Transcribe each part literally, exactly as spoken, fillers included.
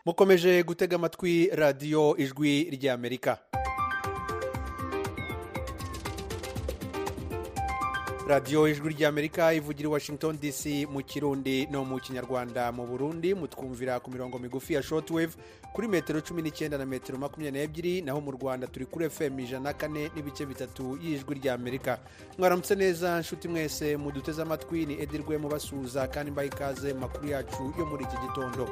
mukomeje gutega amatwi radiyo ijwi ry'Amerika. radiyo ijwi ry'Amerika ivugira i Washington D C mu Kirundi no mu Kinyarwanda. Mu Burundi mutwumvira ku mirongo migufi ya shortwave kuri metero cumi n'icyenda na metero makumyabiri n'ebyiri, naho mu Rwanda turi kuri F M ijana na kane n'ibice bitatu y'ijwi ry'Amerika. Mwaramutse neza nshuti mwese muduteze amatwi, ni Edirwe mubasuhuza kandi mbaye ikaze mu makuru yacu yo muri iki gitondo.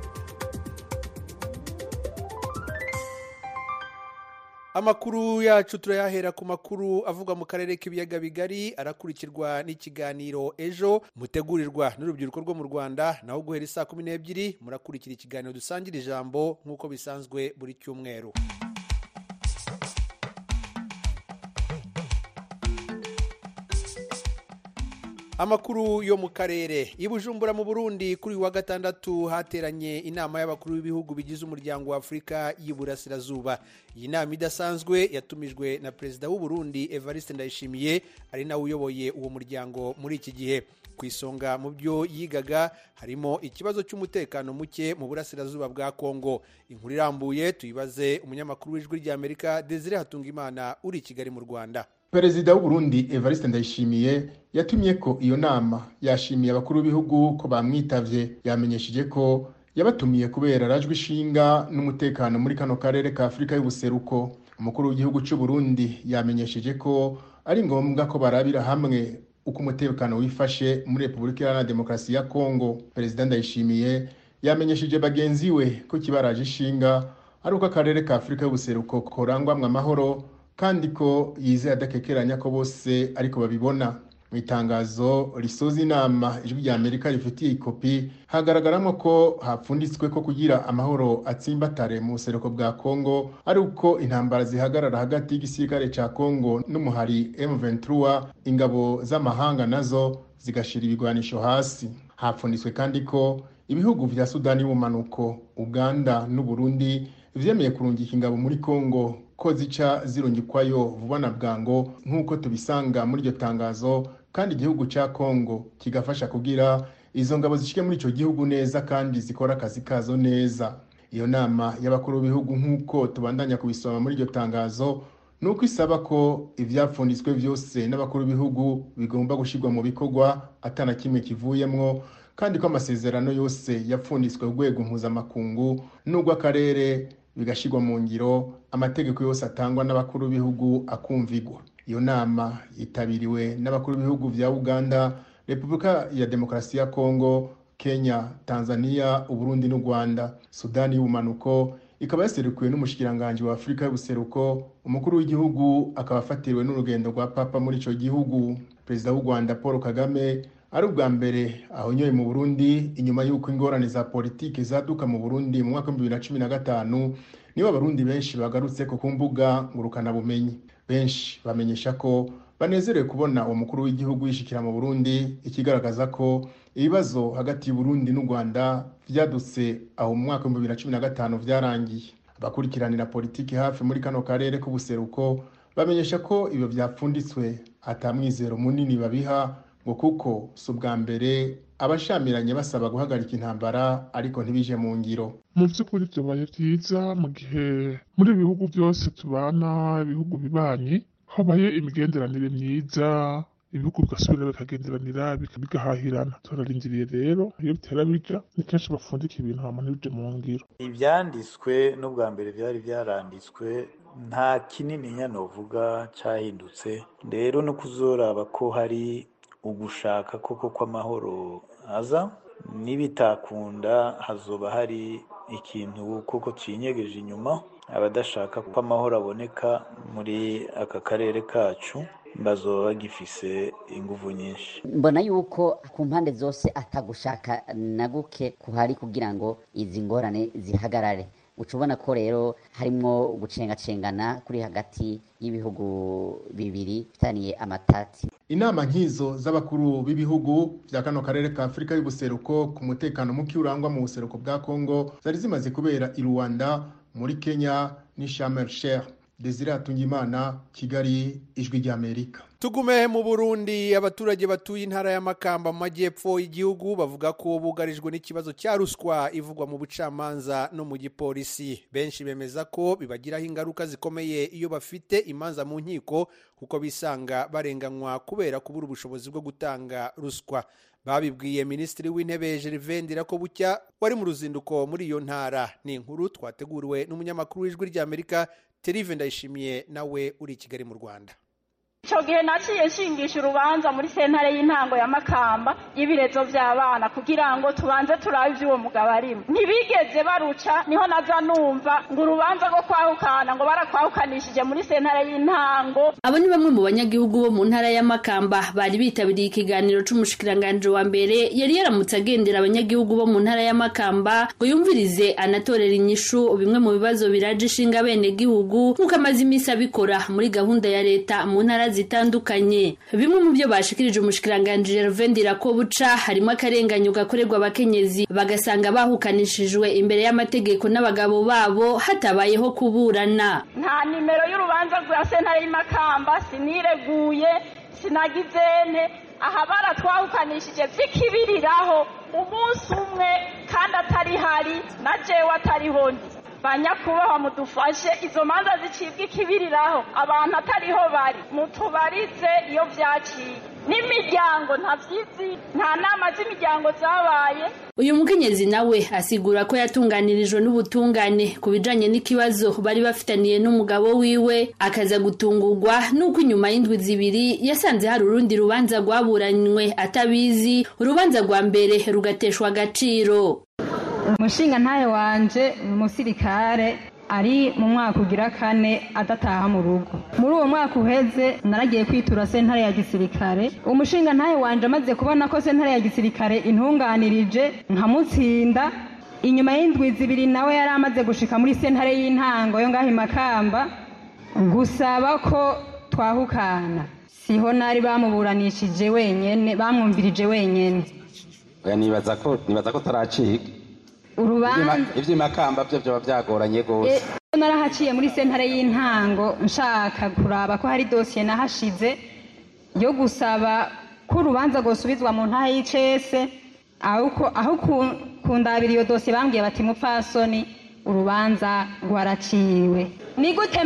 Amakuru yacu turayahera ku makuru avuga mu karere k'ibiyaga bigari, arakurikirwa n'ikiganiro ejo mutegurirwa n'urubyiruko rwo mu Rwanda, naho guhera isaa kumi n'ebyiri murakurikira ikiganiro dusangira ijambo nk'uko bisanzwe buri cyumweru. Amakuru yo mu karere. I Bujumbura mu Burundi kuri wa gatandatu hateranye inama y'abakuru b'ibihugu bigize umuryango wa Afrika y'Iburasirazuba. Iyi nama idasanzwe yatumijwe na Perezida w'u Burundi Evariste Ndayishimiye, ari nawe uyoboye uwo muryango muri iki gihe. Ku isonga mu byo yigaga harimo ikibazo cy'umutekano muke mu burasirazuba bwa Kongo. Inkuru irambuye tuyibaze umunyamakuru w'ijwi ry'Amerika Desire Hatungimana uri i Kigali mu Rwanda. Perezida w'u Burundi Evariste Ndayishimiye yatumye ko iyo nama, yashimiye abakuru b'ibihugu ko bamwitavye, yamenyesheje ko yabatumiye kubera rajwe ishinga n'umutekano muri kano karere ka Afrika y'ubuseruko. Umukuru w'igihugu cy'u Burundi yamenyesheje ko ari ngombwa ko barabira hamwe uko umutekano wifashe muri Repubulika Iharanira Demokarasi ya Kongo. Perezida Ndayishimiye yamenyesheje bagenzi we ko kibaraje ishinga ari uko akarere ka Afrika y'ubuseruko korangwamwe amahoro, kandi ko yizeye adakekeranya ko bose ariko babibona. Mu itangazo risoza inama ijwi ry'Amerika rifitiye ikopi, hagaragaramo ko hapfunditswe ko kugira amahoro atsimbatare mu buseruko bwa Kongo ari uko intambara zihagarara hagati y'igisirikare ca Kongo n'umuhari M vingt-trois, ingabo z'amahanga nazo zigashira ibigwanisho hasi. Hapfunditswe kandi ko ibihugu vya Sudani y'ubumanuko, Uganda n'u Burundi vyemeye kurungika ingabo muri Kongo, ko zica zirungikwayo vuba na bwango nk'uko tubisanga muri iryo tangazo, kandi igihugu ca Kongo kigafasha kugira izo ngabo zishike muri ico gihugu neza kandi zikora akazi kazo neza. Iyo nama y'abakuru b'ibihugu nk'uko tubandanya kubisoma muri iryo tangazo, nuko isaba ko ivyapfunditswe vyose n'abakuru b'ibihugu bigomba gushirwa mu bikorwa atana kimwe kivuyemwo, kandi ko amasezerano yose yapfunditswe urwego mpuzamakungu n'ubwo akarere bigashirwa mu ngiro, amategeko yose atangwa n'abakuru b'ibihugu akumvigwa. Iyo nama yitabiriwe n'abakuru b'ibihugu vya Uganda, Repubulika ya Demokarasi ya Kongo, Kenya, Tanzania, Uburundi n'u Rwanda. Sudani y'ubumanuko ikaba yaserukiwe n'umushikiranganje wa Afrika y'ubuseruko. Umukuru w'igihugu akaba afatiriwe n'urugendo rwa Papa muri ico gihugu. Perezida w'u Rwanda Paul Kagame ari ubwa mbere ahonyoye mu Burundi inyuma y'uko ingorane za politike zaduka mu Burundi mu mwaka wa bibiri na cumi na gatanu. Nibo abarundi benshi bagarutse ko ku mbuga ngurukana bumenyi. Benshi bamenyesha ko banezerewe kubona uwo mukuru w'igihugu yishikira mu Burundi, ikigaragaza ko ibibazo hagati y'u Burundi n'u Rwanda vyadutse aho mu mwaka wa bibiri na cumi na gatanu vyarangiye. Abakurikiranira politike hafi muri kano karere k'ubuseruko bamenyesha ko ibyo vyapfunditswe atamwizero munini babiha, ngo kuko si ubwa mbere abashamiranye basaba guhagarika intambara ariko ntibije mu ngiro. Mu by'ukuri byabaye byiza mu gihe muri ibihugu byose tubana, ibihugu bibanyi, habaye imigenderanire myiza, ibihugu bigasubira bikagenderanira bigahahirana. Turarindiriye rero iyo bitera bija ni kenshi bafundika ibintu hama ntibije mu ngiro. Ibyanditswe n'ubwa mbere byari byaranditswe, nta kinini nyanovuga cyahindutse. Rero no kuzoraba ko hari ugushaka koko kw'amahoro aza, nibitakunda hazoba hari ikintu koko cinyegeje inyuma. Abadashaka ko amahoro aboneka muri aka karere kacu bazoba bagifise inguvu nyinshi. Mbona yuko ku mpande zose atagushaka na guke kuhari kugira ngo izi ngorane zihagarare. Ucubona ko rero harimo gucengacengana kuri hagati y'ibihugu bibiri bitaniye amatati. Inama nkizo z'abakuru b'ibihugu vya kano karere ka Afrika y'ubuseruko ku mutekano muke urangwa mu buseruko bwa Kongo zari zimaze kubera i Rwanda, muri Kenya ni Sharm el Sheikh. Desire Atungimana, Kigali, Ijwi ry'Amerika. Tugume mu Burundi, abaturage batuye intara ya Makamba mu majyepfo y'igihugu bavuga ko bugarijwe n'ikibazo cya ruswa ivugwa mu bucamanza no mu gipolisi. Benshi bemeza ko bibagiraho ingaruka zikomeye iyo bafite imanza mu nkiko kuko bisanga barenganywa kubera kubura ubushobozi bwo gutanga ruswa. Babibwiye Minisitiri w'Intebe Gervais Ndirakobucya wari mu ruzinduko muri iyo ntara. Ni inkuru twateguriwe n'umunyamakuru w'Ijwi ry'Amerika Terive Ndayishimiye nawe uri i Kigali mu Rwanda. Ico gihe naciye nshingisha urubanza muri sentare y'intango ya Makamba y'ibirezo vy'abana kugira ngo tubanze turabe ivy'uwo mugabo arimo. Ntibigeze baruca, niho naza numva ngo urubanza rwo kwahukana ngo barakwahukanishije muri sentare y'intango. Abo ni bamwe mu banyagihugu bo mu ntara ya Makamba bari bitabiriye ikiganiro c'umushikiranganje wa mbere yari yaramutse agendera abanyagihugu bo mu ntara ya Makamba ngo yumvirize anatorera inyishu bimwe mu bibazo biraje ishinga bene gihugu nk'uko amaze imisi abikora muri gahunda ya leta mu ntara zitandukanye. Bimwe mu byo bashikirije umushikiranganje Gervais Ndirakobucya harimo akarenganyo gakorerwa abakenyezi bagasanga bahukanishijwe imbere y'amategeko n'abagabo babo hatabayeho kuburana. Nta nimero y'urubanza rwa sentare y'Makamba sinireguye sinagizene aha baratwahukanishije vy'ikibiriraho umunsi umwe kandi atari hari na jewe atariho ndi. Banyakubaho mudufashe izo manza zicibwa ikibiriraho abantu atariho bari mutubarize iyo vyaciye n'imiryango ntavyizi nta nama z'imiryango zabaye. Uyu mukenyezi nawe asigura ko yatunganirijwe n'ubutungane ku bijanye n'ikibazo bari bafitaniye n'umugabo wiwe akaza gutungurwa nuko inyuma y'indwi zibiri yasanze hari urundi rubanza rwaburanywe atabizi, urubanza rwa mbere rugateshwa agaciro. Umushinga ntaye wanje umusirikare ari mu mwaka ugira kane adataha mu rugo. Muri uwo mwaka uheze naragiye kwitura sentare ya gisirikare. Umushinga ntaye wanje amaze kubona ko sentare ya gisirikare intunganirije nkamutsinda, inyuma y'indwi zibiri nawe yari amaze gushika muri sentare y'intango yo ngaho i Makamba gusaba ko twahukana. Siho nari bamuburanishije wenyene, bamwumvirije wenyene. Nibaza ko nibaza ko taracika urubanza ivy'Imakamba byo byo byagoranye gose. Narahaciye muri sentare y'intango nshaka kuraba ko hari dossier nahashize yo gusaba ko urubanza gosubizwa mu ntahe y'icese, aho aho kundabira iyo dossier bambwiye bati mupfasoni urubanza rwaraciwe. Ni gute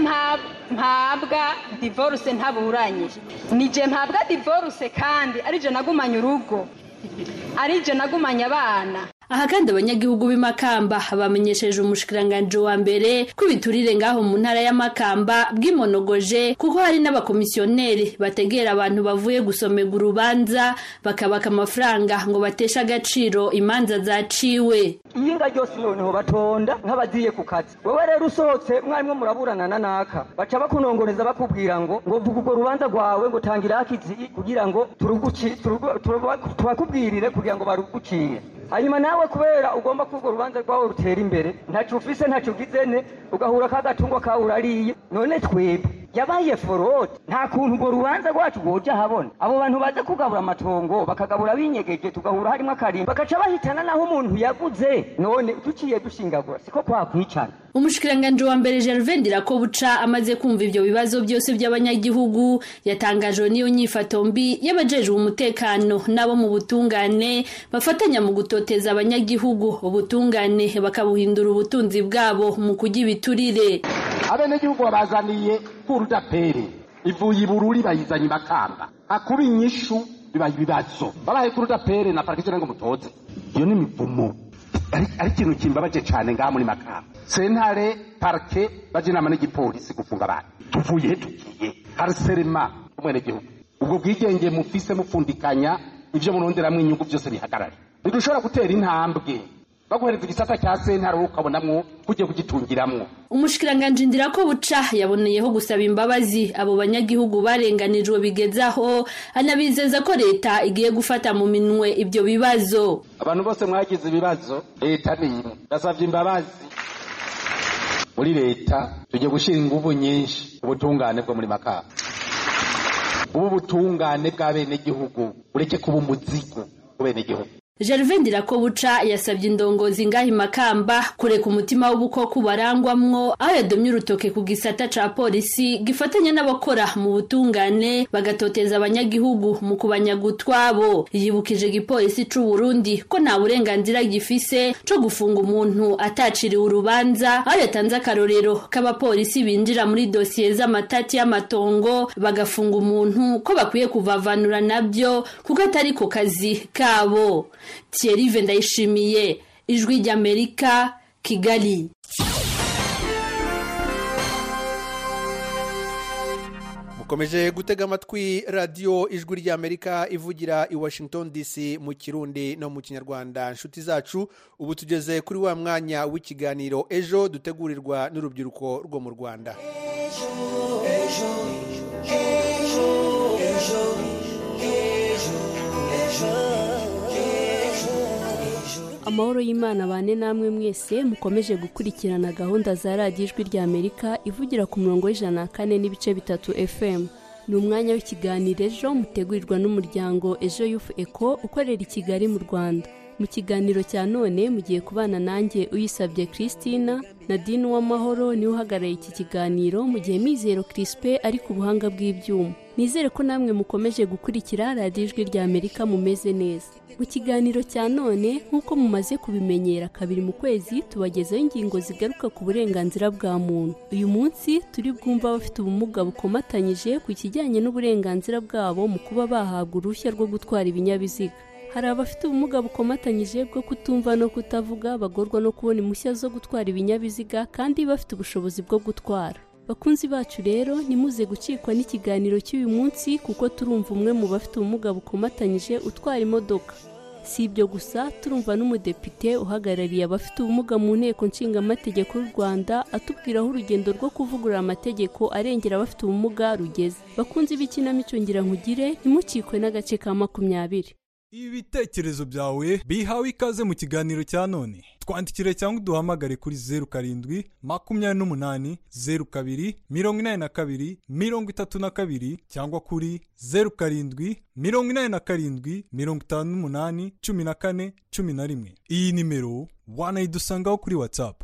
mpabwa divorce ntaburanye? Nije mpabwa divorce kandi arije nagumanye urugo, arije nagumanye abana. Aha kandi abanyagihugu b'Imakamba bamenyesheje umushikiranganje wa mbere ko biturire ngaho mu ntara ya Makamba bw'imonogoje kuko hari n'abakomisiyoneri bategera abantu bavuye gusomega urubanza bakabaka amafaranga ngo batesha agaciro imanza zaciwe. Iyinga ryose noneho batonda nk'abaziye ku kazi. Wewe rero usohotse mwarimwe muraburana na naka baca bakunongoreza bakubwira ngo ngo vuga urwo rubanza rwawe ngo tangira akizi kugira ngo turuguci tubakubwirire kugira ngo baruguciye. Hanyuma nawe kubera ugomba kugo rubanza rwawe rutera imbere ntacu ufise ntacu gizene ugahura kagatungwa kawe urariye none twebwe yabaye forode nta kuntu urwo rubanza rwacu goja habona. Abo bantu baza kugabura amatongo bakagabura binyegeje tugahura harimo akarimba bakaca bahitana naho umuntu yaguze none duciye dushingagura siko kwakwicana. Umushikiranganje wa mbere Gervais Ndirakobucya amaze kumva ivyo bibazo byose by'abanyagihugu yatangajwe niyo nyifato mbi y'abajejwe umutekano nabo mu butungane bafatanya mu gutoteza abanyagihugu, ubutungane bakabuhindura ubutunzi bwabo mu kujya ibiturire. Abenegihugu babazaniye kurudapere ivuye ibururi bayizanye Makamba akuba inyishu bibaye ibibazo babaye kurudapere na parkizo ngo mutoze. Iyo ni mivumo ari kintu kimbabaje cyane ngaha muri Makamba. Sentare parke baje nama n'igipolisi gufunga abantu tuvuye tugiye harserema umwene gihugu ubwo bwigenge mufise mufundikanya ivyo muronderamwe inyungu byose bihagarare. Ntidushobora gutera intambwe baguhereza igisata cya sentare ukabonamwo kujye kugitungiramwo. Umushikiranganje Ndirakobucya yaboneyeho gusaba imbabazi abo banyagihugu barenganijwe bigezaho, anabizeza ko leta igiye gufata mu minwe ibyo bibazo. Abantu bose mwagize ibibazo leta nimwe ndasavye imbabazi muri leta tugiye gushira inguvu nyinshi ubutungane bwo muri Makamba. Ubu butungane bwa bene gihugu ureke kuba umuzigo ku bene gihugu. Gervais Ndirakobuca yasabye indongozi ngahi Makamba kureka umutima w'ubukoko barangwamwo aho yadomye urutoke ku gisata ca polisi gifatanya n'abakora mu butungane bagatoteza abanyagihugu mu kubanyagutwabo. Yibukije igipolisi c'u Burundi ko nta burenganzira gifise co gufunga umuntu ataciriwe urubanza, aho yatanze akarorero k'abapolisi binjira muri dosiye z'amatati y'amatongo bagafunga umuntu ko bakwiye kuvavanura nabyo kuko atari ko kazi kabo. Thierry Vendayishimiye, Ijwi ry'Amerika, Kigali. Mukomeje gutega amatwi radio Ijwi ry'Amerika ivugira i Washington D C mu Kirundi no mu Kinyarwanda. Nshuti zacu, ubu tugeze kuri wa mwanya w'ikiganiro Ejo dutegurirwa n'urubyiruko rwo mu Rwanda. Ejo, ejo, ejo, ejo, ejo, ejo. Amahoro y'Imana bane namwe mwese mukomeje gukurikirana gahunda za Radio Ijwi ry'Amerika ivugira ku murongo w'ijana na kane n'ibice bitatu F M. Ni umwanya w'ikiganiro Ejo mutegurirwa n'umuryango Ejo Youth Eco ukorera i Kigali mu Rwanda. Mu kiganiro cya none mugiye kubana nanjye Uyisabye Christina, Nadine Uwamahoro ni uhagarariye iki kiganiro, mu gihe Mizero Crispe ari ku buhanga bw'ibyuma. Nizere ko namwe mukomeje gukurikira Radio Ijwi ry'Amerika mumeze neza. Mu kiganiro cya none nk'uko mumaze kubimenyera kabiri mu kwezi tubagezaho ingingo zigaruka ku burenganzira bwa muntu. Uyu munsi turi bwumva abafite ubumuga bukomatanyije ku kijyanye n'uburenganzira bwabo mu kuba bahabwa uruhushya rwo gutwara ibinyabiziga. Hari abafite ubumuga bukomatanyije bwo kutumva no kutavuga bagorwa no kubona impushya zo gutwara ibinyabiziga kandi bafite ubushobozi bwo gutwara. Bakunzi bacu rero nimuze gucikwa n'ikiganiro cy'uyu munsi kuko turumva umwe mu bafite ubumuga bukomatanyije utwara imodoka. Si ibyo gusa turumva n'umudepite uhagarariye abafite ubumuga mu nteko nshingamategeko y'u Rwanda atubwiraho urugendo rwo kuvugurura amategeko arengera abafite ubumuga rugeze. Bakunzi b'ikinamico ngira nkugire ntimucikwe n'agace ka makumyabiri. Ibitekerezo byawe bihawe ikaze mu kiganiro cya none. Twandikire cyangwa duhamagare kuri zeru karindwi makumyabiri n'umunani zeru kabiri mirongo inani na kabiri mirongo itatu na kabiri cyangwa kuri zeru karindwi mirongo inani na karindwi mirongo itanu n'umunani cumi na kane cumi na rimwe. Iyi nimero wanayidusangaho kuri WhatsApp.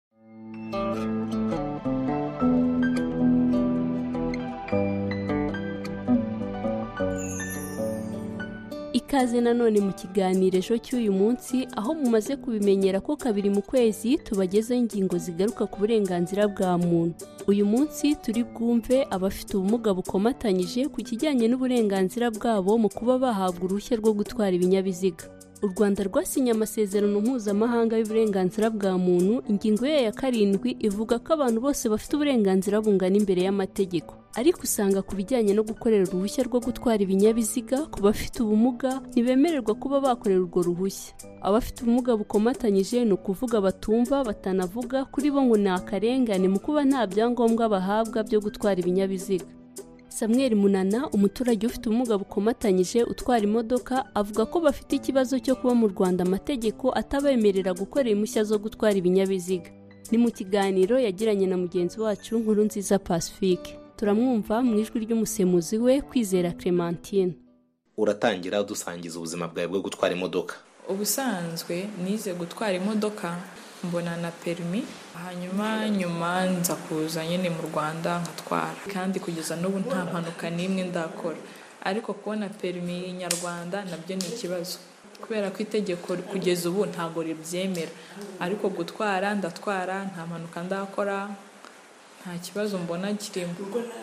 Ikaze nanone mu kiganiro Ejo cy'uyu munsi aho mumaze kubimenyera ko kabiri mu kwezi tubagezaho ingingo zigaruka ku burenganzira bwa muntu. Uyu munsi turi bwumve abafite ubumuga bukomatanyije ku kijyanye n'uburenganzira bwabo mu kuba bahabwa uruhushya rwo gutwara ibinyabiziga. U Rwanda rwasinye amasezerano mpuzamahanga y'uburenganzira bwa muntu, ingingo ye ya karindwi ivuga ko abantu bose bafite uburenganzira bungana imbere y'amategeko. Ariko usanga ku bijyanye no gukorera uruhushya rwo gutwara ibinyabiziga ku bafite ubumuga ntibemererwa kuba bakorera urwo ruhushya. Abafite ubumuga bukomatanyije ni ukuvuga batumva batanavuga, kuri bo ngo ni akarengane mu kuba nta byangombwa bahabwa byo gutwara ibinyabiziga. Samuel Munana, umuturage ufite ubumuga bukomatanyije utwara imodoka, avuga ko bafite ikibazo cyo kuba mu Rwanda amategeko atabemerera gukorera impushya zo gutwara ibinyabiziga. Ni mu kiganiro yagiranye na mugenzi wacu Nkurunziza Pacifique. Turamwumva mu ijwi ry'umusemuzi we Kwizera Clementine. Uratangira dusangiza ubuzima bwawe bwo gutwara imodoka. Ubusanzwe nize gutwara imodoka mbona na permis, hanyuma nyuma nza kuza nyine mu Rwanda nkatwara, kandi kugeza n'ubu nta mpanuka n'imwe ndakora. Ariko kubona permis nyarwanda nabyo ni ikibazo kubera ko itegeko kugeza ubu ntago ribyemera, ariko gutwara ndatwara nta mpanuka ndakora, nta kibazo mbona kirimo.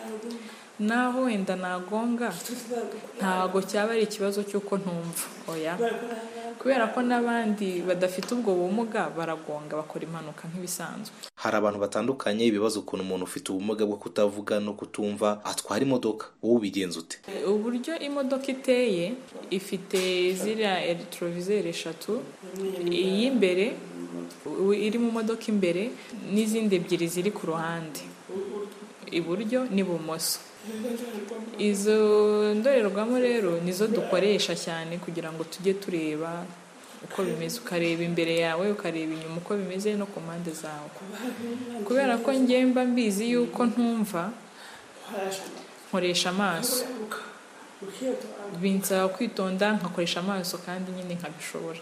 Naho wenda nagonga ntago cyaba ari ikibazo cy'uko ntumva, oya, kubera ko n'abandi badafite ubwo bumuga baragonga bakora impanuka nk'ibisanzwe. Hari abantu batandukanye ibibazo ukuntu umuntu ufite ubumuga bwo kutavuga no kutumva atwara imodoka, wowe ubigenza ute? Uburyo imodoka iteye ifite ziriya electroviseur eshatu, iy'imbere iri mu modoka imbere n'izindi ebyiri ziri ku ruhande, iburyo n'ibumoso. Izo ndorerwamo rero nizo dukoresha cyane kugira ngo tujye tureba uko bimeze, ukareba imbere yawe ukareba inyuma uko bimeze no ku mpande zawe. Kubera ko ngemba mbizi yuko ntumva nkoresha amaso, binsaba kwitonda nkakoresha amaso kandi nyine nkabishobora.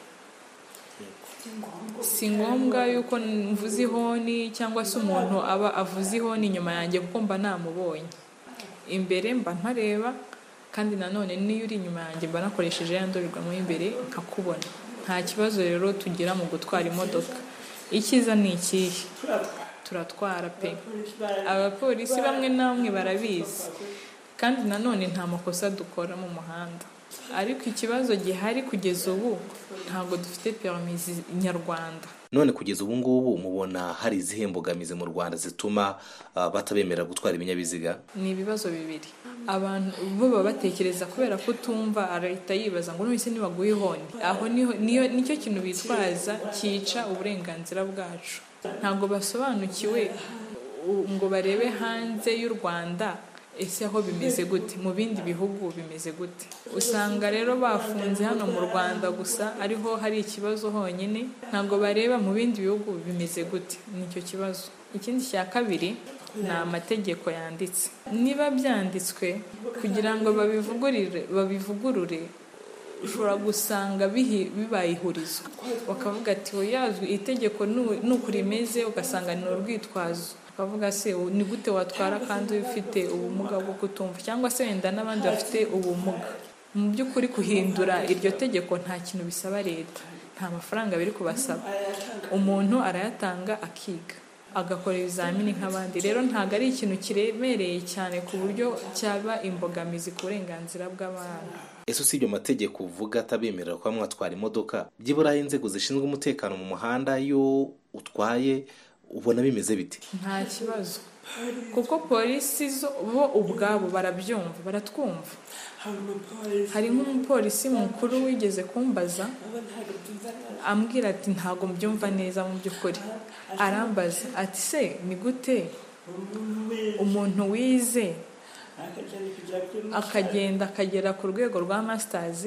Si ngombwa yuko mvuze ihoni cyangwa se umuntu aba avuze ihoni inyuma yanjye kuko mba namubonye, imbere mba ntareba, kandi nanone niyo uri inyuma yanjye mba nakoresheje ya ndorerwamo y'imbere nkakubona. Nta kibazo rero tugira mu gutwara imodoka. Icyiza ni ikihe? Turatwara pe. Abapolisi bamwe namwe barabizi, kandi nanone nta makosa dukora mu muhanda, ariko ikibazo gihari kugeza ubu ntabwo dufite permis nyarwanda. None kugeza ubu ngubu mubona hari izihe mbogamizi mu Rwanda zituma uh, batabemera gutwara ibinyabiziga? Ni ibibazo bibiri. Abantu bo baba batekereza kubera ko tumva arahita yibaza ngo none se nibaguye ihoni, aho niho niyo nicyo kintu bitwaza cyica uburenganzira bwacu. Ntabwo basobanukiwe ngo barebe hanze y'u Rwanda ese aho bimeze gute, mu bindi bihugu bimeze gute. Usanga rero bafunze hano mu Rwanda gusa ariho hari ikibazo honyine, ntabwo bareba mu bindi bihugu bimeze gute. Nicyo kibazo. Ikindi cya kabiri ni amategeko yanditse. Niba byanditswe kugira ngo babivugurure babivugurure ushobora gusanga bibaye ihurizo, bakavuga ati yazwi itegeko nuko rimeze, ugasanga ni urwitwazo. Bavuga se ni gute watwara kandi ufite ubumuga bwo kutumva, cyangwa se wenda n'abandi bafite ubumuga. Mu by'ukuri kuhindura iryo tegeko nta kintu bisaba leta, nta mafaranga biri kubasaba. Umuntu arayatanga akiga, agakora ibizamini nk'abandi. Rero ntabwo ari ikintu kiremereye cyane ku buryo cyaba imbogamizi ku burenganzira bw'abantu. Ese usibye amategeko uvuga atabemerera kuba mwatwara imodoka, byibura inzego zishinzwe umutekano mu muhanda iyo utwaye ubona bimeze bite? Nta kibazo, kuko polisi zo bo ubwabo barabyumva, baratwumva. Hari nk'umupolisi mukuru wigeze kumbaza ambwira ati ntago mbyumva neza mu by'ukuri. Arambaza ati se ni gute umuntu wize akagenda akagera ku rwego rwa masters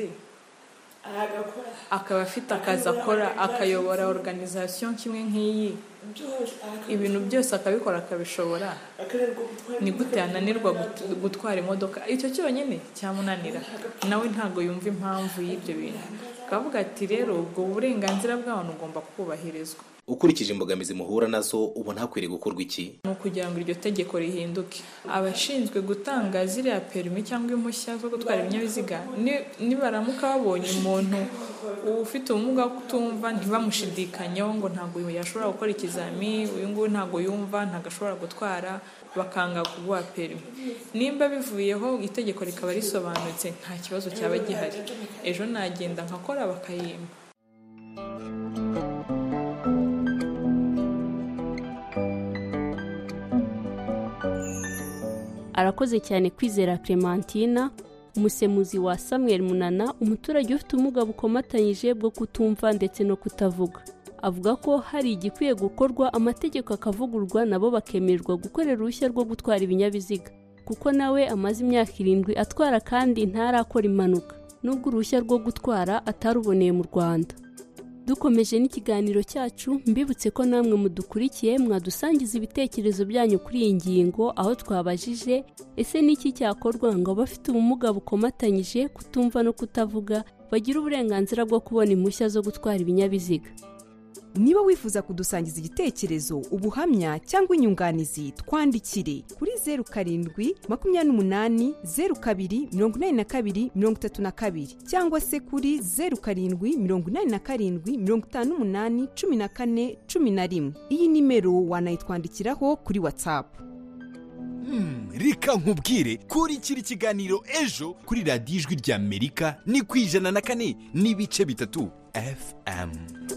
akaba afite akazi akora, akayobora organisation kimwe nk'iyi, ibintu byose akabikora akabishobora, ni gute yananirwa gutwara imodoka? Icyo cyonyine cyamunanira, nawe ntago yumva impamvu y'ibyo bintu. Akavuga ati rero ubwo uburenganzira bw'abantu ugomba kubahirizwa. Ukurikije imbogamizi muhura nazo ubona hakwiriye gukorwa iki? Ni ukugira ngo iryo tegeko rihinduke. Abashinzwe gutanga ziriya permis cyangwa impushya zo gutwara ibinyabiziga nibaramuka babonye umuntu ufite ubumuga bwo kutumva ntibamushidikanyeho ngo ntabwo yashobora gukora ikizami, uyu nguyu ntabwo yumva, ntabwo ashobora gutwara, bakanga kuguha permis. Nimba bivuyeho itegeko rikaba risobanutse nta kibazo cyaba gihari. Ejo nagenda nkakora bakayimpa. Arakoze cyane Kwizera Clementina, umusemuzi wa Samuel Munana, umuturage ufite ubumuga bukomatanyije bwo kutumva ndetse no kutavuga. Avuga ko hari igikwiye gukorwa, amategeko akavugurwa, nabo bakemererwa gukorera uruhushya rwo gutwara ibinyabiziga, kuko nawe amaze imyaka irindwi atwara kandi ntarakora impanuka, nubwo uruhushya rwo gutwara ataruboneye mu Rwanda. Dukomeje n'ikiganiro cyacu, mbibutse ko namwe mudukurikiye mwadusangiza ibitekerezo byanyu kuri iyi ngingo, aho twabajije ese niki cyakorwa ngo abafite ubumuga bukomatanyije kutumva no kutavuga bagira uburenganzira bwo kubona impushya zo gutwara ibinyabiziga. Niba wifuza kudusangiza igitekerezo, ubuhamya cyangwa inyunganizi, twandikire kuri zeru karindwi makumyabiri n'umunani zeru kabiri mirongo inani na kabiri mirongo itatu na kabiri cyangwa se kuri zeru karindwi mirongo inani na karindwi mirongo itanu n'umunani cumi na kane cumi na rimwe. Iyi nimero wanayitwandikiraho kuri WhatsApp. Hmm, reka nkubwire kuri kiri kiganiro ejo kuri radiyo ijwi rya Amerika ni ku ijana na kane n'ibice bitatu F M.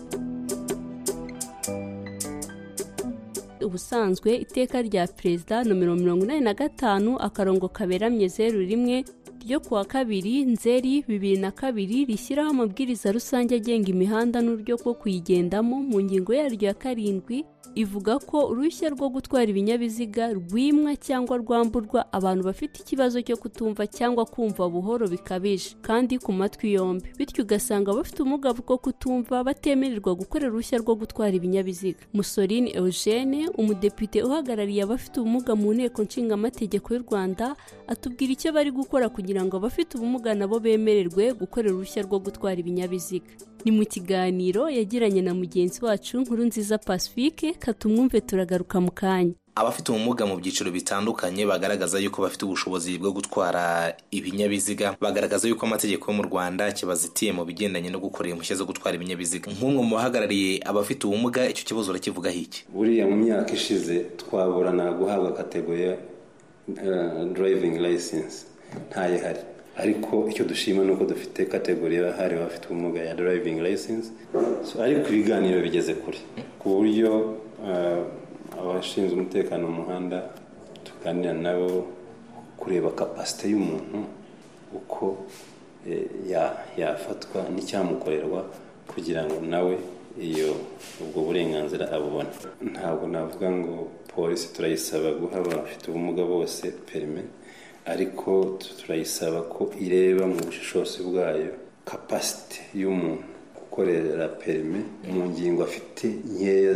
Ubusanzwe iteka rya Perezida nomero mirongo inani na gatanu akarongo kaberamye zeru rimwe ryo kuwa kabiri Nzeri bibiri na kabiri rishyiraho amabwiriza rusange agenga imihanda n'uburyo bwo kuyigendamo mu ngingo yaryo ya karindwi ivuga ko uruhushya rwo gutwara ibinyabiziga rwimwa cyangwa rwamburwa abantu bafite ikibazo cyo kutumva cyangwa kumva buhoro bikabije kandi ku matwi yombi, bityo ugasanga abafite ubumuga bwo kutumva batemererwa gukorera uruhushya rwo gutwara ibinyabiziga. Mussolini Eugene, umudepite uhagarariye abafite ubumuga mu nteko nshingamategeko y'u Rwanda, atubwira icyo bari gukora kugira ngo abafite ubumuga nabo bemererwe gukorera uruhushya rwo gutwara ibinyabiziga. Ni mu kiganiro yagiranye na mugenzi wacu Nkurunziza Pacifique, katumwumve turagaruka mu kanya. Abafite ubumuga mu byiciro bitandukanye bagaragaza yuko bafite ubushobozi bwo gutwara ibinyabiziga, bagaragaza yuko amategeko yo mu Rwanda kibazitiye mu bigendanye no gukorera impushya zo gutwara ibinyabiziga. Nk'umwe mu bahagarariye abafite ubumuga, icyo kibazo urakivugaho iki? Buriya mu myaka ishize twaburana guhabwa kategori ya uh, driving license ntaye hari, ariko icyo dushima nuko dufite kategori y'abahari bafite ubumuga ya driving license. So, ariko ibiganiro bigeze kure ku buryo uh, abashinzwe umutekano mu muhanda tuganira nabo kureba kapasite y'umuntu uko e, ya yafatwa n'icyamukorerwa kugira ngo nawe iyo ubwo burenganzira abubona. Ntabwo navuga ngo polisi turayisaba guha abafite ubumuga bose perime, ariko turayisaba ko ireba mu bushishozi bwayo kapasite y'umuntu gukorera perime mu ngingo afite nkeya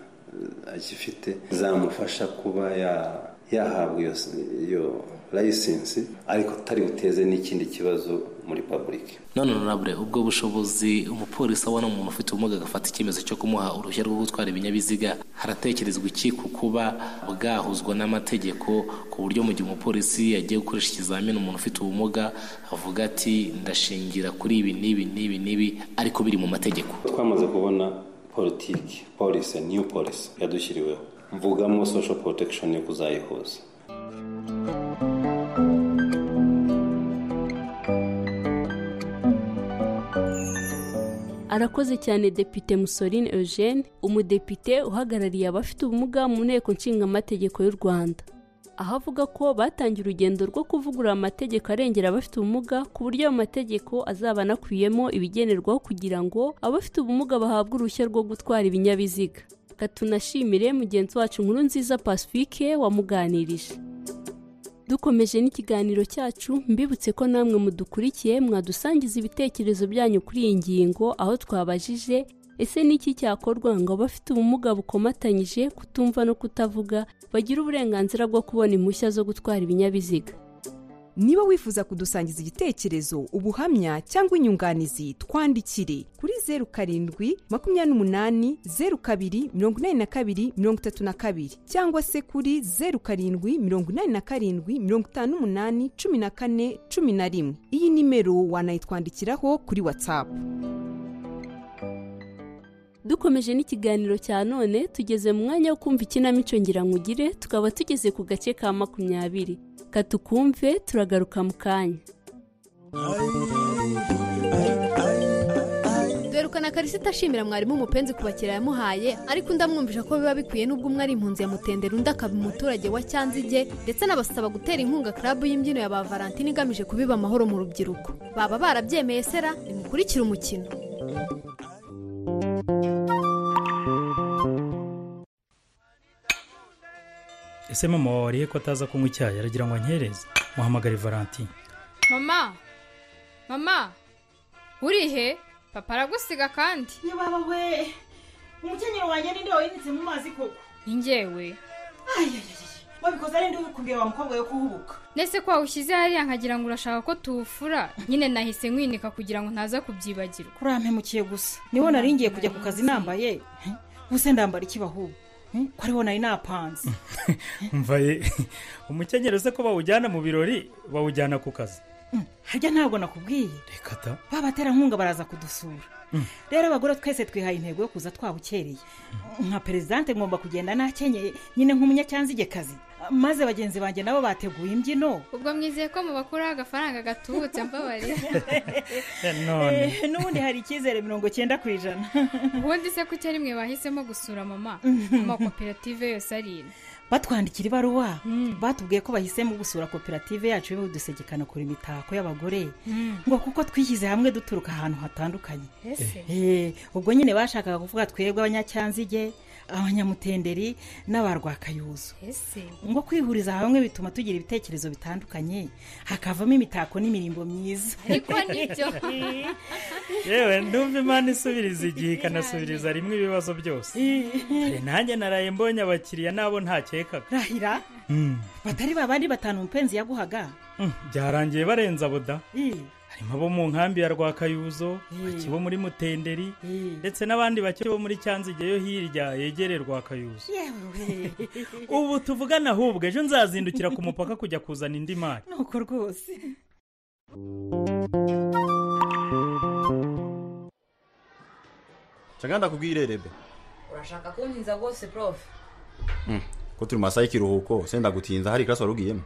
agifite zamufasha kuba yahabwa iyo iyo license, ariko atari buteze n'ikindi kibazo muri public. None honorable, ubwo bushobozi umupolisi abona umuntu ufite ubumuga agafata icyemezo cyo kumuha uruhushya rwo gutwara ibinyabiziga, haratekerezwa iki ku kuba bwahuzwa n'amategeko ku buryo mu gihe umupolisi yagiye gukoresha ikizamini umuntu ufite ubumuga avuga ati ndashingira kuri ibi n'ibi n'ibi n'ibi, ariko biri mu mategeko? Twamaze kubona politiki police new police yadushyiriweho, mvugamo social protection yo kuzayihuza. Arakoze cyane Depite Mussolini Eugene, umudepite uhagarariye abafite ubumuga mu nteko nshingamategeko y'u Rwanda. Aho avuga ko batangiye urugendo rwo kuvugurura amategeko arengera abafite ubumuga ku buryo ayo mategeko azaba anakuyemo ibigenerwaho kugira ngo abafite ubumuga bahabwe uruhushya rwo gutwara ibinyabiziga. Katunashimire mugenzi wacu Nkurunziza Pacifique wamuganirije. Dukomeje n'ikiganiro cyacu, mbibutse ko namwe mudukurikiye mwadusangiza ibitekerezo byanyu kuri iyi ngingo, aho twabajije ese niki cyakorwa ngo abafite ubumuga bukomatanyije kutumva no kutavuga bagira uburenganzira bwo kubona impushya zo gutwara ibinyabiziga. Niba wifuza kudusangiza igitekerezo, ubuhamya cyangwa inyunganizi, twandikire kuri zeru karindwi makumyabiri n'umunani zeru kabiri mirongo inani na kabiri mirongo itatu na kabiri cyangwa se kuri zeru karindwi mirongo inani na karindwi mirongo itanu n'umunani cumi na kane cumi na rimwe. Iyi nimero wanayitwandikiraho kuri WhatsApp. Dukomeje n'ikiganiro cya none, tugeze mu mwanya wo kumva ikinamico Ngirankugire, tukaba tugeze ku gace ka makumyabiri. Katukumve turagaruka mu kanya. Derukana Karisita ashimira mwarimu umupenzi kubakira yamuhaye, ariko ndamwumvisha ko biba bikwiye n'ubwo umwe ari impunzi ya Mutendera undi akaba umuturage wa Cyanzige, ndetse n'abasaba gutera inkunga club y'imbyino ya ba Valentine igamije kubiba amahoro mu rubyiruko. Baba barabyemeye sera, nimukurikira umukino. Ese mama wariye ko ataza kunywa icyayi, aragira ngo ankereze? Muhamagare Valentine. Mama, mama, urihe? Papa aragusiga kandi. Ni baba we, umukenyero wanjye ninde wayinitse mu mazi koko? Ingewe. Ayayaya, wabikoze ari ndi ukubwira wa mukobwa yo kuhubuka. Nese kwa ushyize hariya nkagira ngo urashaka ko tufura, nyine nahise nkwinika kugira ngo ntaza kubyibagirwa. Kurampemukiye gusa. Niho naringiye kujya ku kazi nambaye. Buse ndambara ikibaho. Ko ariho nari napanze. Mvaye umukenyero se ko bawujyana mu birori bawujyana ku kazi? Harya ntabwo nakubwiye. Reka ta. Babatera nkunga baraza kudusura. Rero abagore twese twihaye intego yo kuza twabukereye. Nka presidente ngomba kugenda nakenyeye nyine nk'umunyacyanzige kazi. Maze bagenzi banjye nabo bateguye imbyino. Ubwo mwizeye ko mu bakuru agafaranga gatubutse mbabare. None n'ubundi hari ikizere mirongo cyenda ku ijana. Ubundi se ko cyari mwe bahisemo gusura mama mu koperative yose ari ine. Batwandikira ibaruwa batubwiye ko bahisemo gusura koperative yacu yo dusegekana kuri imitako y'abagore ngo kuko twishyize hamwe duturuka ahantu hatandukanye. Eh ubwo nyine bashakaga kuvuga twebwe abanyacyanzige, abanyamutenderi n'abarwakayuzo ese ngo kwihuriza hamwe bituma tugira ibitekerezo bitandukanye hakavamo imitako n'imirimbo myiza ariko nibyo yewe ndumva imana isubiriza igihe ikanasubiriza rimwe ibibazo byose hari nanjye naraye mbonye abakiriya nabo ntakekaga rahira batari babandi batanu umupenzi yaguhaga byarangiye barenza buda harimo abo mu nkambi ya Rwakayuzo bake bo muri Mutenderi ndetse n'abandi bake bo muri Cyanzige yo hirya yegereye Rwakayuzo ubu tuvugana ahubwo ejo nzazindukira ku mupaka kujya kuzana indi mari nuko rwose Chaganda kubwirerebe urashaka kuntinza rwose prof ko turi masaha y'ikiruhuko senda gutinza hari class warugiyemo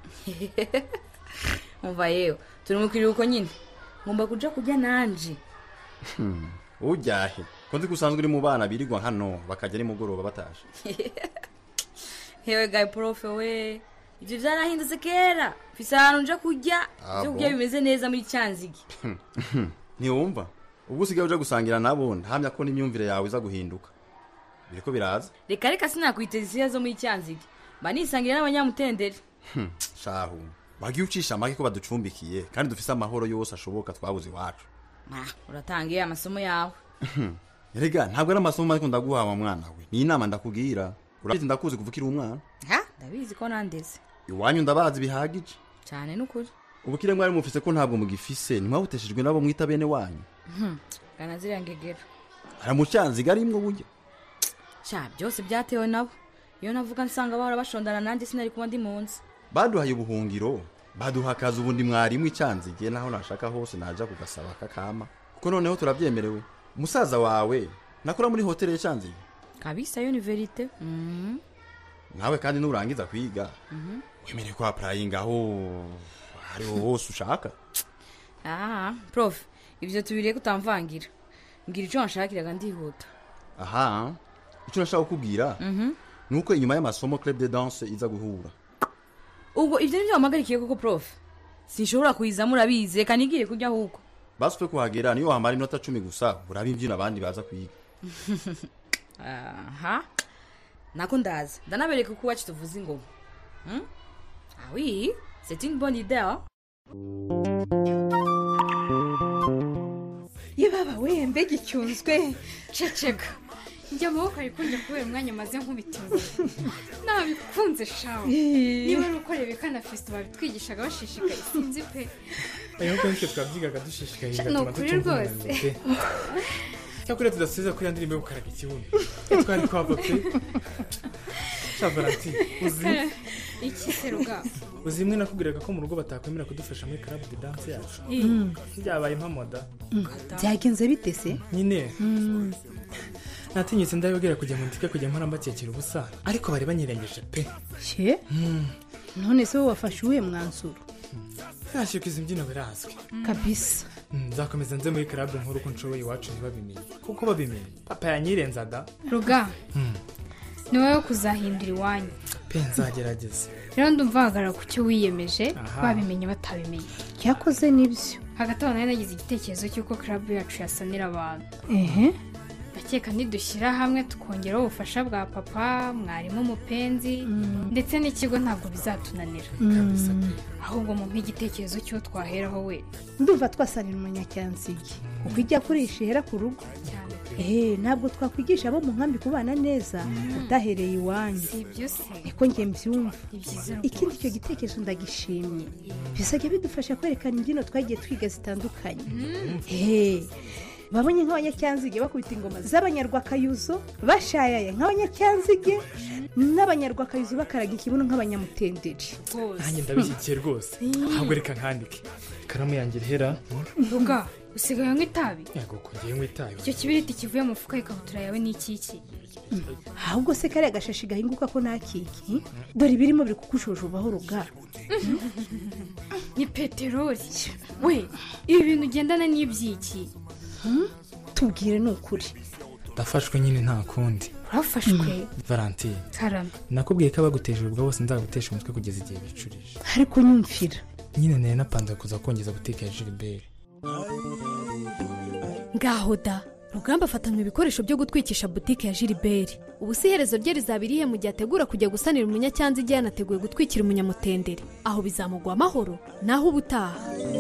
umva yewe turi mu kiruhuko nyine ngomba kuja kujya nanje ujyahe ko nzi kusanzwe uri mu bana birirwa hano bakajya ni mugoroba bataje hewe guy prof we ibyo byarahindutse kera fisa ahantu nje kujya byo kujya bimeze neza muri Cyanzige ntiwumva ubwo usigaye uje gusangira nabo ntahamya ko n'imyumvire yawe iza guhinduka biriko biraza reka reka sinakwiteza zo muri Cyanzige mba nisangira n'abanyamutenderi shahu bagiye ucisha amaki ko baducumbikiye kandi dufise amahoro yose ashoboka twabuze iwacu uratangiye amasomo yawe Erega ntabwo ari amasomo ariko ndaguha wa mwana we ni inama ndakubwira urabizi ndakuzi kuvukira umwana ha ndabizi ko nandeze iwanyu ndabazi bihagije cyane n'ukuri ubukire mwari mufise ko ntabwo mugifise ntimwabuteshejwe nabo mwita bene wanyu kana ziriya ngegera aramucanziga arimwo burya cha byose byatewe nabo iyo navuga nsanga bahora bashondana nanjye sinari kuba ndi munsi baduhaye ubuhungiro baduha akazi ubundi mwarimu Icyanzige naho nashaka hose naja kugasaba kakama kuko noneho turabyemerewe umusaza wawe nakora muri hotel y'Icyanzige kabisa yo ni verite mhm nawe kandi nurangiza kwiga mhm wemereye ko applying aho ari hose ushaka ah prof ibyo tubiriye kutamvangira ngira icyo nshakiraga ndihuta aha icyo nashaka kukubwira mhm nuko inyuma y'amasomo club de danse iza guhura ubwo ibyo nibyo wamagarikiye koko prof sinshobora kuyizamo urabizi reka nigire kujya huko baswe kuhagera niyo hamara inota cumi gusa urabe imbyino abandi baza kwiga aha nako ndaza ndanabereka ko wacu tuvuze ingoma hmm? ah oui c'est une bonne idée hein? yebaba we mbega icyunzwe ceceka njya amaboko ari kunjya kubera umwanya maze nk'ubitingo nabikunze shawe niba ari uko rebeka na festival twigishaga bashishikaye sinzi pe ayo ko nicyo twabyigaga dushishikaye ni ukuri rwose cyakora tudasize ko yandirimbe gukaraga ikibuno twari kwava pe Shabaranti uzi iki seruga uzi imwe nakubwiraga ko mu rugo batakwemera kudufasha muri club de danse yacu byabaye impamoda byagenze bite se nyine natinyutse ndabibwira kujya mu ndike kujya mpora mbakekera ubusa ariko bari banyirengeje pe cye none se wowe wafashe uwe mwanzuro ntashye izi mbyino birazwi kabisa nzakomeza nze muri club nkuru ko nshoboye iwacu ntibabimenye kuko babimenye papa yanyirenzaga ruga ni wowe kuzahindura iwanyu pe nzagerageza rero ndumva hagarara ku cyo wiyemeje babimenye batabimenye cyakoze nibyo hagati aho nawe nagize igitekerezo cy'uko club yacu yasanira abantu ehe ndakeka nidushyira hamwe tukongeraho ubufasha bwa papa mwarimu umupenzi ndetse n'ikigo ntabwo bizatunanira ahubwo mu nk'igitekerezo cy'uwo twaheraho we ndumva twasanira umunyacyanzige kuko ijya kurisha ihera ku rugo eee ntabwo twakwigisha abo mu nkambi kubana neza utahereye iwanyu si ibyo se niko njye mbyumva ikindi icyo gitekerezo ndagishimye bizajya bidufasha kwerekana imbyino twagiye twiga zitandukanye eee babonye nk'abanyacyanzige bakubita ingoma z'abanyarwakayuzo bashayaye nk'abanyacyanzige n'abanyarwakayuzo bakaraga ikibuno nk'abanyamutenderi nanjye ndabishyigikiye rwose ahubwo reka nkandike ikaramu yanjye irihera ruga usigaye nk'itabi yego kongeye nk'itabi icyo kibiriti kivuye mu mufuka w'ikabutura yawe ni ikiki ahubwo se kariya gashashi gahinguka ko nta kiki dore ibirimo biri kukushojobaho ruga ni peteroli we ibi bintu ugendana n'ibyiki tubwire ni ukuri ndafashwe nyine nta kundi urafashwe Valentine karame nakubwiye ko abaguteje ubwo bose nzagutesha umutwe kugeza igihe bicurije ariko nyumvira nyine nari napanze kuza kongeza butike ya Gilbert ngaho da rugamba afatanywe ibikoresho byo gutwikisha butike ya Gilbert ubu si iherezo rye rizaba irihe mu gihe ategura kujya gusanira umunyacyanzige yanateguye gutwikira umunyamutenderi aho bizamugwa amahoro naho ubutaha.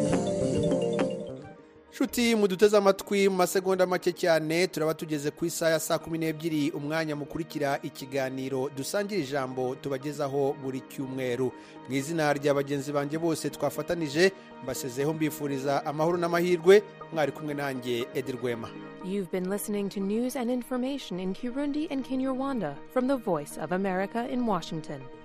Shuti muduteze amatwi mu masegonda make cyane turaba tugeze ku isaha ya saa kumi n'ebyiri umwanya mukurikira ikiganiro dusangira ijambo tubagezaho buri cyumweru. Mu izina rya bagenzi banjye bose twafatanije mbasezeho mbifuriza amahoro n'amahirwe mwari kumwe nanjye Edi Rwema. You've been listening to news and information in Kirundi and Kinyarwanda from the Voice of America in Washington.